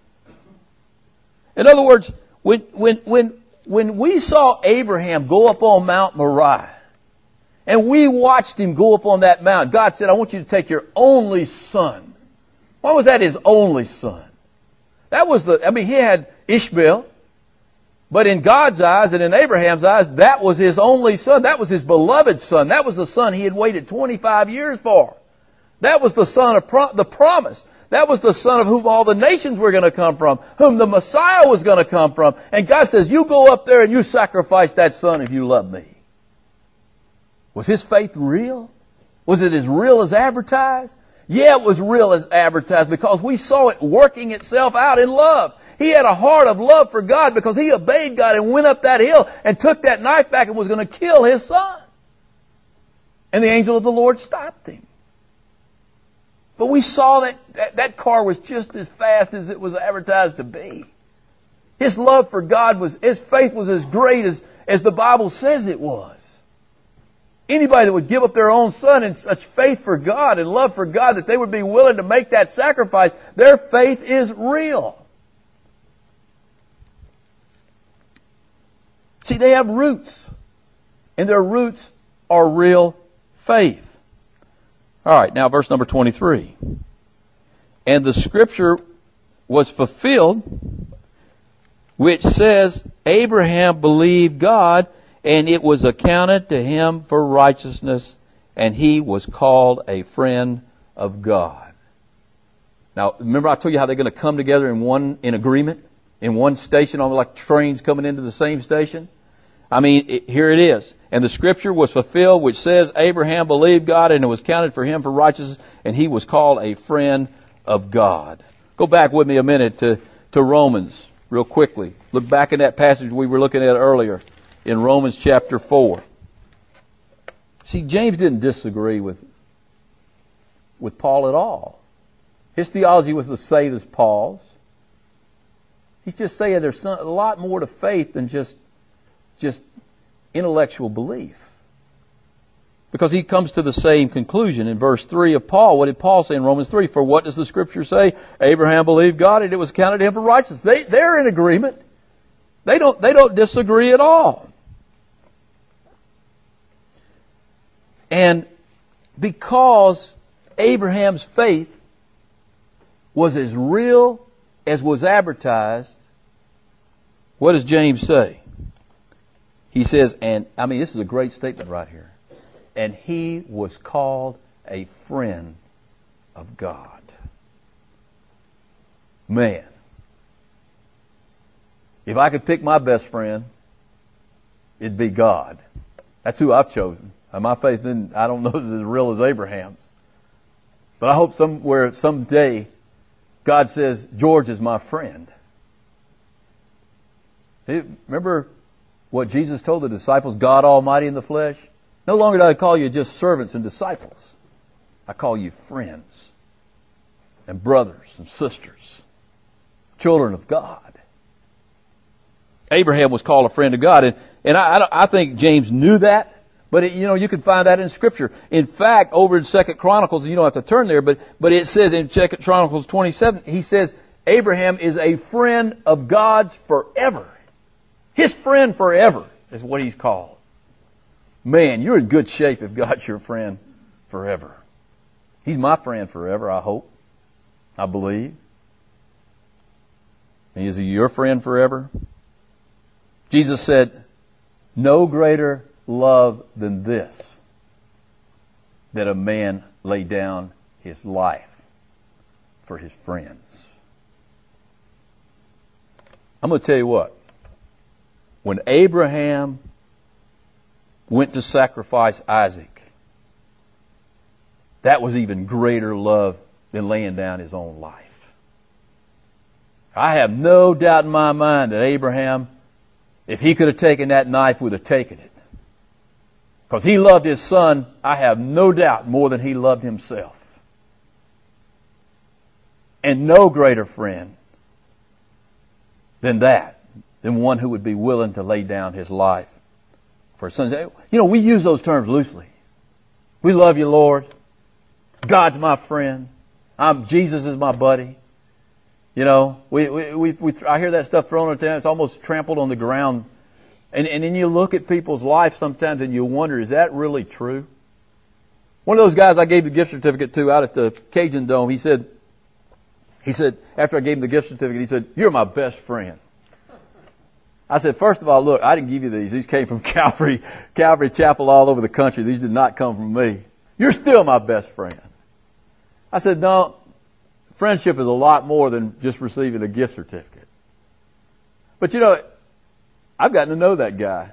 In other words, when we saw Abraham go up on Mount Moriah, and we watched him go up on that mountain, God said, I want you to take your only son. Why was that his only son? He had Ishmael, but in God's eyes and in Abraham's eyes, that was his only son. That was his beloved son. That was the son he had waited 25 years for. That was the son of the promise. That was the son of whom all the nations were going to come from, whom the Messiah was going to come from. And God says, you go up there and you sacrifice that son if you love me. Was his faith real? Was it as real as advertised? Yeah, it was real as advertised because we saw it working itself out in love. He had a heart of love for God because he obeyed God and went up that hill and took that knife back and was going to kill his son. And the angel of the Lord stopped him. But we saw that car was just as fast as it was advertised to be. His love for God his faith was as great as the Bible says it was. Anybody that would give up their own son in such faith for God and love for God that they would be willing to make that sacrifice, their faith is real. See, they have roots. And their roots are real faith. All right, now verse number 23. And the scripture was fulfilled, which says, Abraham believed God, and it was accounted to him for righteousness, and he was called a friend of God. Now, remember I told you how they're going to come together in agreement, in one station, almost like trains coming into the same station? I mean, here it is. And the scripture was fulfilled, which says, Abraham believed God, and it was counted for him for righteousness, and he was called a friend of God. Go back with me a minute to Romans real quickly. Look back in that passage we were looking at earlier in Romans chapter 4. See, James didn't disagree with Paul at all. His theology was the same as Paul's. He's just saying there's a lot more to faith than just intellectual belief. Because he comes to the same conclusion in verse 3 of Paul. What did Paul say in Romans 3? For what does the scripture say? Abraham believed God, and it was counted to him for righteousness. They're in agreement. They don't disagree at all. And because Abraham's faith was as real as was advertised, what does James say? He says, and I mean, this is a great statement right here. And he was called a friend of God. Man, if I could pick my best friend, it'd be God. That's who I've chosen. And my faith, I don't know, is as real as Abraham's. But I hope someday, God says, George is my friend. See, remember what Jesus told the disciples, God Almighty in the flesh? No longer do I call you just servants and disciples. I call you friends and brothers and sisters, children of God. Abraham was called a friend of God, and I think James knew that. But you can find that in Scripture. In fact, over in 2 Chronicles, you don't have to turn there, but it says in 2 Chronicles 27, he says Abraham is a friend of God's forever. His friend forever is what he's called. Man, you're in good shape if God's your friend forever. He's my friend forever, I hope. I believe. And is he your friend forever? Jesus said, no greater love than this, that a man lay down his life for his friends. I'm going to tell you what. When Abraham went to sacrifice Isaac, that was even greater love than laying down his own life. I have no doubt in my mind that Abraham, if he could have taken that knife, would have taken it. Because he loved his son, I have no doubt, more than he loved himself. And no greater friend than that, than one who would be willing to lay down his life for his sons. We use those terms loosely. We love you, Lord. God's my friend. Jesus is my buddy. I hear that stuff thrown at them. It's almost trampled on the ground. And then you look at people's life sometimes and you wonder, is that really true? One of those guys I gave the gift certificate to out at the Cajun Dome, he said, after I gave him the gift certificate, he said, you're my best friend. I said, first of all, look, I didn't give you these. These came from Calvary Chapel all over the country. These did not come from me. You're still my best friend. I said, no, friendship is a lot more than just receiving a gift certificate. But I've gotten to know that guy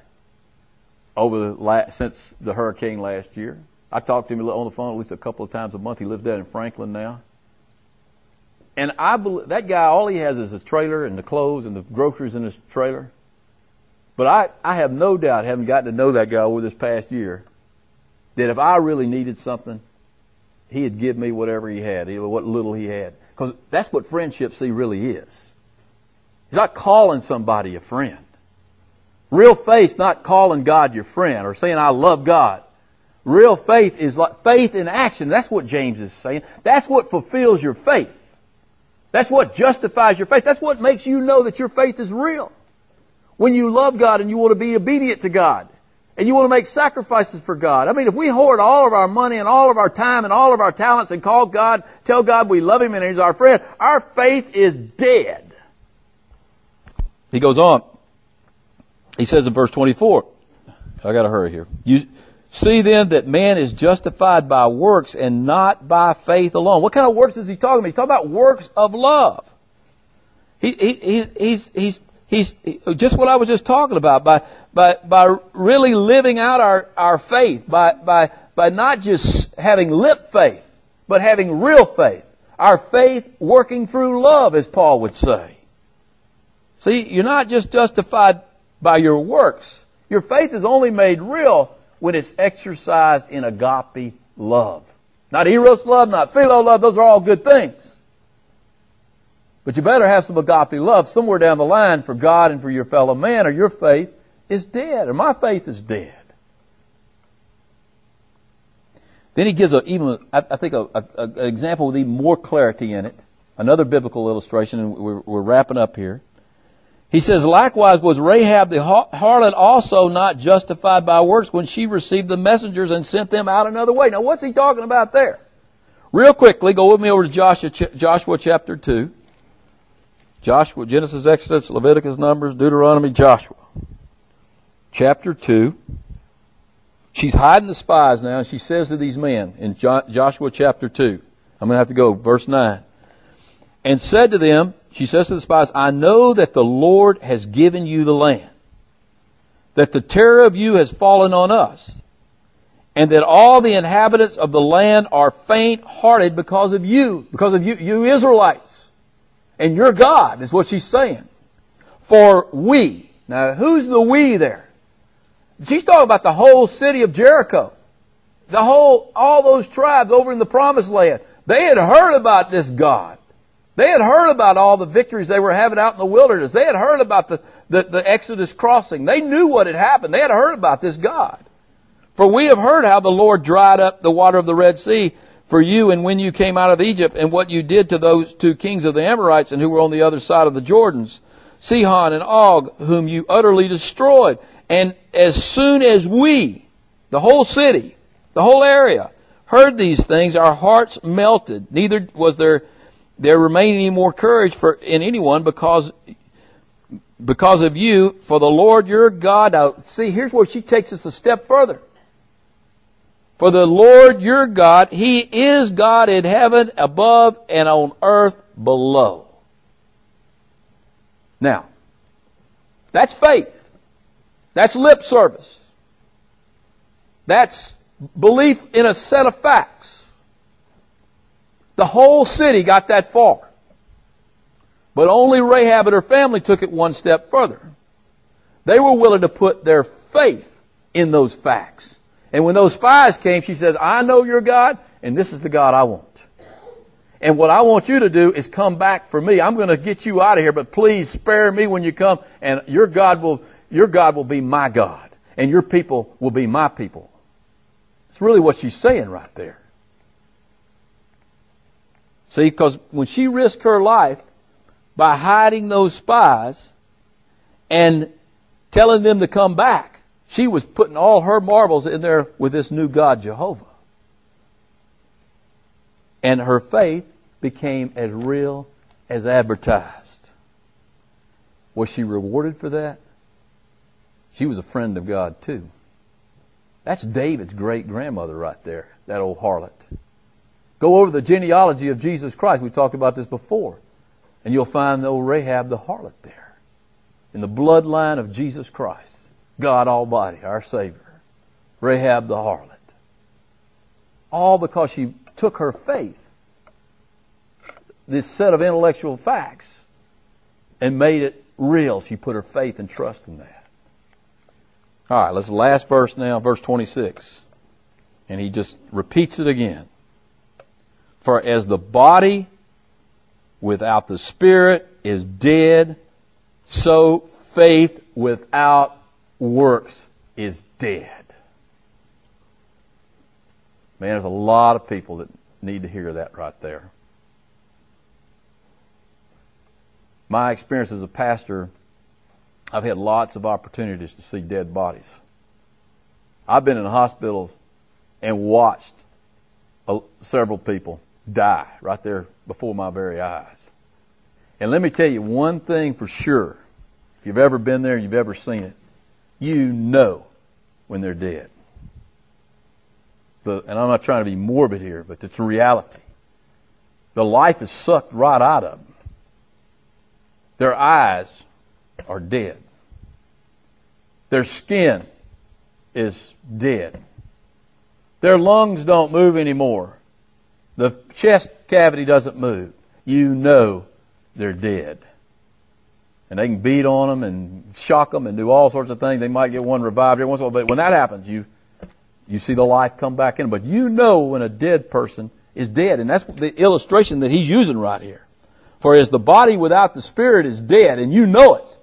since the hurricane last year. I talked to him on the phone at least a couple of times a month. He lives down in Franklin now. And I believe that guy, all he has is a trailer and the clothes and the groceries in his trailer. But I have no doubt, having gotten to know that guy over this past year, that if I really needed something, he'd give me whatever he had, what little he had. Because that's what friendship, see, really is. He's not calling somebody a friend. Real faith's not calling God your friend or saying, I love God. Real faith is like faith in action. That's what James is saying. That's what fulfills your faith. That's what justifies your faith. That's what makes you know that your faith is real. When you love God and you want to be obedient to God and you want to make sacrifices for God. I mean, if we hoard all of our money and all of our time and all of our talents and tell God we love Him and He's our friend, our faith is dead. He goes on. He says in verse 24, I got to hurry here. You see then that man is justified by works and not by faith alone. What kind of works is he talking about? He's talking about works of love. He's just what I was just talking about. By really living out our faith, by not just having lip faith, but having real faith. Our faith working through love, as Paul would say. See, you're not just justified by your works. Your faith is only made real when it's exercised in agape love. Not eros love, not philo love. Those are all good things. But you better have some agape love somewhere down the line for God and for your fellow man, or your faith is dead, or my faith is dead. Then he gives an example with even more clarity in it. Another biblical illustration, and we're wrapping up here. He says, likewise was Rahab the harlot also not justified by works when she received the messengers and sent them out another way. Now what's he talking about there? Real quickly, go with me over to Joshua chapter 2. Joshua, Genesis, Exodus, Leviticus, Numbers, Deuteronomy, Joshua. Chapter 2. She's hiding the spies now, and she says to these men in Joshua chapter 2. I'm going to have to go, verse 9. And said to them, she says to the spies, I know that the Lord has given you the land, that the terror of you has fallen on us, and that all the inhabitants of the land are faint-hearted because of you, you Israelites. And your God is what she's saying. For we. Now, who's the we there? She's talking about the whole city of Jericho. All those tribes over in the promised land. They had heard about this God. They had heard about all the victories they were having out in the wilderness. They had heard about the Exodus crossing. They knew what had happened. They had heard about this God. For we have heard how the Lord dried up the water of the Red Sea for you, and when you came out of Egypt, and what you did to those two kings of the Amorites, and who were on the other side of the Jordans, Sihon and Og, whom you utterly destroyed. And as soon as we, the whole city, the whole area, heard these things, our hearts melted. Neither was there remained any more courage in anyone because of you, for the Lord your God. Now, see, here's where she takes us a step further. For the Lord your God, He is God in heaven above and on earth below. Now, that's faith. That's lip service. That's belief in a set of facts. The whole city got that far. But only Rahab and her family took it one step further. They were willing to put their faith in those facts. And when those spies came, she says, I know your God, and this is the God I want. And what I want you to do is come back for me. I'm going to get you out of here, but please spare me when you come, and your God will be my God, and your people will be my people. It's really what she's saying right there. See, because when she risked her life by hiding those spies and telling them to come back, she was putting all her marbles in there with this new God, Jehovah. And her faith became as real as advertised. Was she rewarded for that? She was a friend of God too. That's David's great-grandmother right there, that old harlot. Go over the genealogy of Jesus Christ. We talked about this before. And you'll find the old Rahab the harlot there. In the bloodline of Jesus Christ. God Almighty, our Savior. Rahab the harlot. All because she took her faith, this set of intellectual facts, and made it real. She put her faith and trust in that. All right, let's last verse now, verse 26. And he just repeats it again. For as the body without the Spirit is dead, so faith without works is dead. Man, there's a lot of people that need to hear that right there. My experience as a pastor, I've had lots of opportunities to see dead bodies. I've been in hospitals and watched several people die right there before my very eyes. And let me tell you one thing for sure. If you've ever been there, you've ever seen it, you know when they're dead. And I'm not trying to be morbid here, but it's a reality. The life is sucked right out of them. Their eyes are dead. Their skin is dead. Their lungs don't move anymore. The chest cavity doesn't move. You know they're dead. And they can beat on them and shock them and do all sorts of things. They might get one revived every once in a while. But when that happens, you see the life come back in. But you know when a dead person is dead. And that's the illustration that he's using right here. For as the body without the Spirit is dead, and you know it,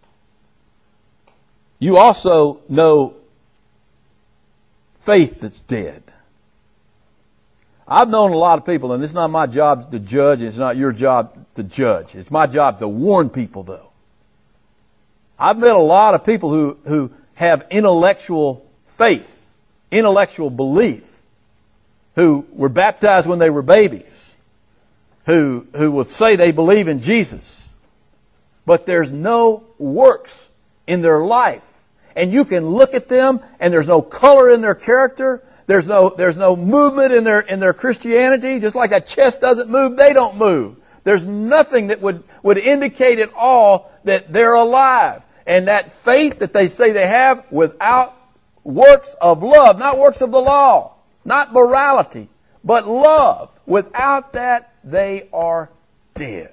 you also know faith that's dead. I've known a lot of people, and it's not my job to judge, and it's not your job to judge. It's my job to warn people, though. I've met a lot of people who have intellectual faith, intellectual belief, who were baptized when they were babies, who will say they believe in Jesus, but there's no works in their life. And you can look at them and there's no color in their character. There's no movement in their Christianity. Just like a chest doesn't move, they don't move. There's nothing that would indicate at all that they're alive. And that faith that they say they have without works of love, not works of the law, not morality, but love. Without that, they are dead.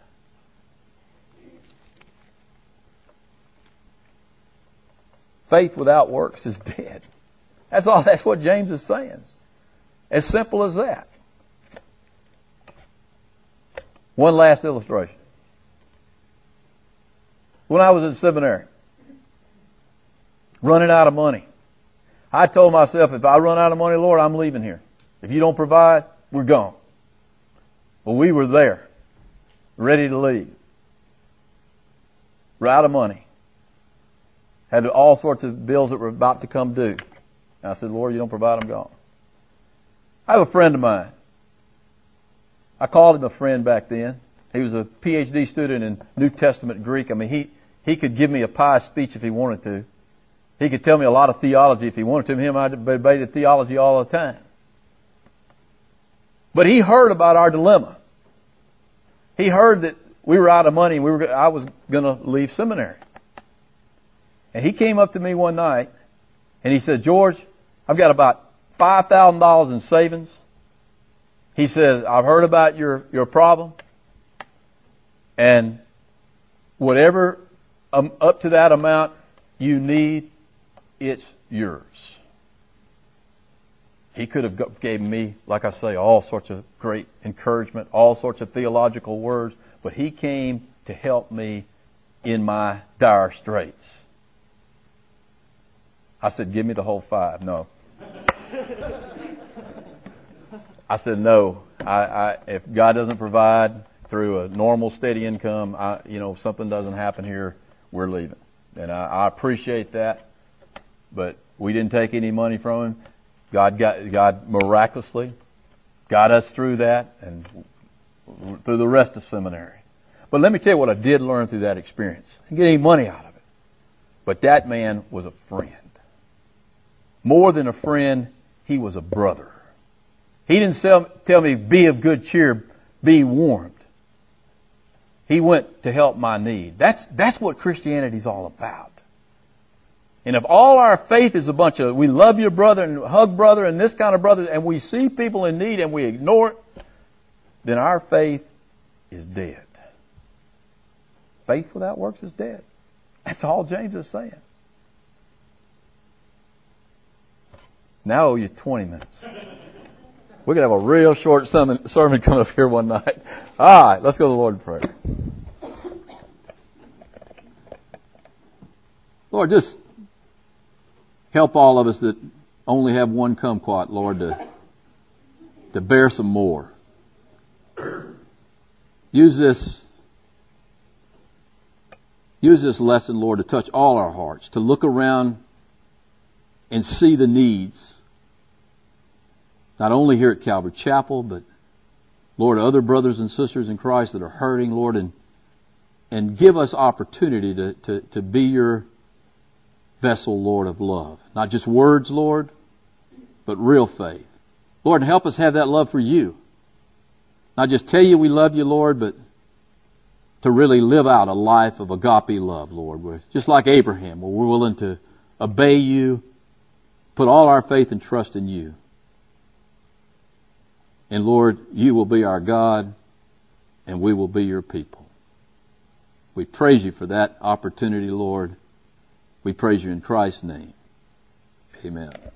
Faith without works is dead. That's all. That's what James is saying. As simple as that. One last illustration. When I was in seminary, running out of money, I told myself, if I run out of money, Lord, I'm leaving here. If you don't provide, we're gone. Well, we were there, ready to leave. We're out of money. Had all sorts of bills that were about to come due. And I said, Lord, you don't provide, I'm gone. I have a friend of mine. I called him a friend back then. He was a PhD student in New Testament Greek. I mean, he could give me a pious speech if he wanted to. He could tell me a lot of theology if he wanted to. Him, I debated theology all the time. But he heard about our dilemma. He heard that we were out of money. I was going to leave seminary. And he came up to me one night and he said, George, I've got about $5,000 in savings. He says, I've heard about your problem. And whatever up to that amount you need, it's yours. He could have gave me, like I say, all sorts of great encouragement, all sorts of theological words, but he came to help me in my dire straits. I said, give me the whole $5. No. I said, no. If God doesn't provide through a normal, steady income, if something doesn't happen here, we're leaving. And I appreciate that, but we didn't take any money from him. God miraculously got us through that and through the rest of seminary. But let me tell you what I did learn through that experience. I didn't get any money out of it. But that man was a friend. More than a friend, he was a brother. He didn't tell me, be of good cheer, be warmed. He went to help my need. That's what Christianity's all about. And if all our faith is a bunch of, we love your brother and hug brother and this kind of brother, and we see people in need and we ignore it, then our faith is dead. Faith without works is dead. That's all James is saying. Now I owe you 20 minutes. We're going to have a real short sermon coming up here one night. All right, let's go to the Lord in prayer. Lord, just help all of us that only have one kumquat, Lord, to bear some more. Use this lesson, Lord, to touch all our hearts, to look around and see the needs, not only here at Calvary Chapel, but, Lord, other brothers and sisters in Christ that are hurting, Lord, and give us opportunity to be your vessel, Lord, of love. Not just words, Lord, but real faith. Lord, help us have that love for you. Not just tell you we love you, Lord, but to really live out a life of agape love, Lord. We're just like Abraham, where we're willing to obey you, put all our faith and trust in you. And Lord, you will be our God, and we will be your people. We praise you for that opportunity, Lord. We praise you in Christ's name. Amen.